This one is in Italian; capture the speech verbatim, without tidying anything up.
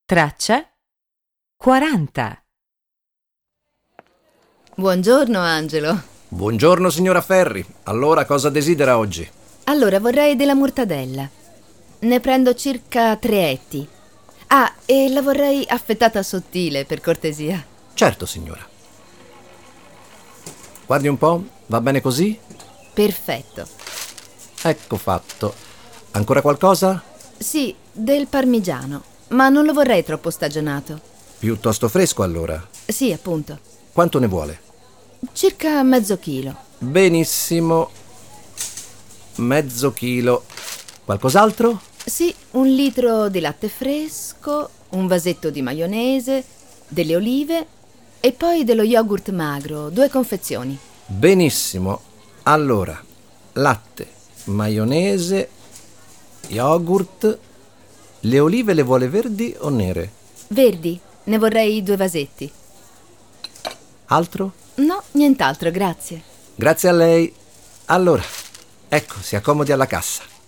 Traccia quaranta. Buongiorno, Angelo. Buongiorno, signora Ferri. Allora, cosa desidera oggi? Allora, vorrei della mortadella. Ne prendo circa tre etti. Ah, e la vorrei affettata sottile, per cortesia. Certo, signora. Guardi un po', va bene così? Perfetto. Ecco fatto. Ancora qualcosa? Sì, del parmigiano, ma non lo vorrei troppo stagionato. Piuttosto fresco, allora. Sì, appunto. Quanto ne vuole? Circa mezzo chilo. Benissimo. Mezzo chilo. Qualcos'altro? Sì, un litro di latte fresco, un vasetto di maionese, delle olive e poi dello yogurt magro, due confezioni. Benissimo. Allora, latte, maionese, yogurt. Le olive le vuole verdi o nere? Verdi, ne vorrei due vasetti. Altro? No, nient'altro, grazie. Grazie a lei. Allora, ecco, si accomodi alla cassa.